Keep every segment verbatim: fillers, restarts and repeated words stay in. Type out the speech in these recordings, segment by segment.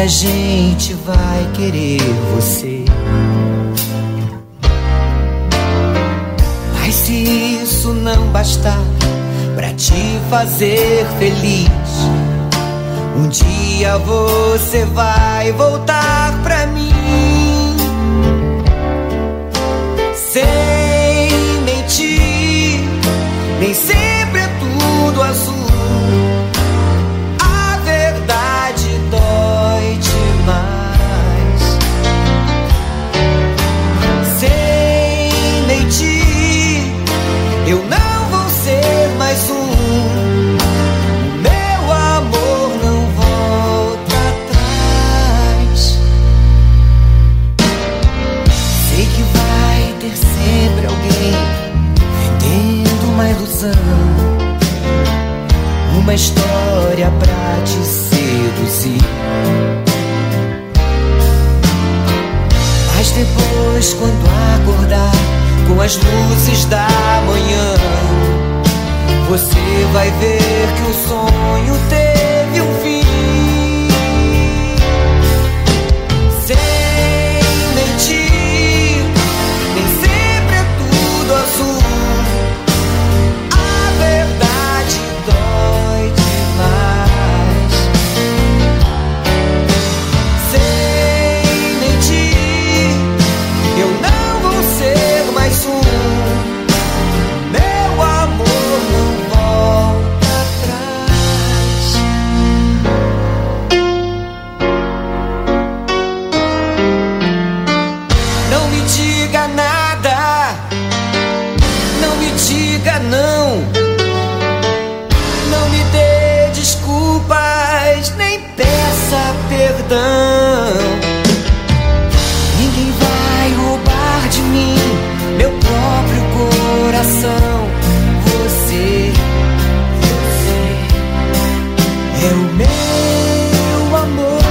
gente vai querer você. Mas se isso não bastar pra te fazer feliz, um dia você vai voltar pra mim. Sem mentir, nem sempre é tudo azul. A verdade dói demais. Sem mentir, eu não vou ser mais um. Meu amor não volta atrás. Sei que vai ter sempre alguém vendendo uma ilusão, uma história pra te seduzir. Mas depois, quando acordar com as luzes da manhã, você vai ver que o sonho teve um fim. Sem mentir, nem sempre é tudo azul. A verdade dói demais. Sem mentir, eu não vou ser mais um. Meu amor não volta atrás. Não me diga nada, não me diga não. Não me dê desculpas, nem peça perdão. Ninguém vai roubar de mim meu próprio coração. Você, você é o meu amor.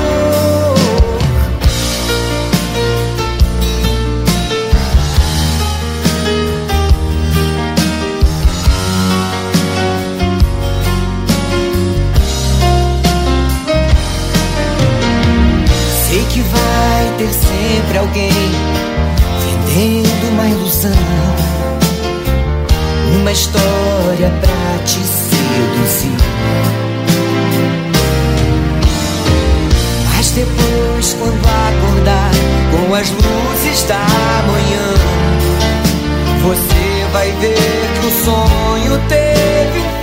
Sei que vai ter sempre alguém vendendo uma ilusão, uma história pra te seduzir. Mas depois, quando acordar com as luzes da manhã, você vai ver que o sonho teve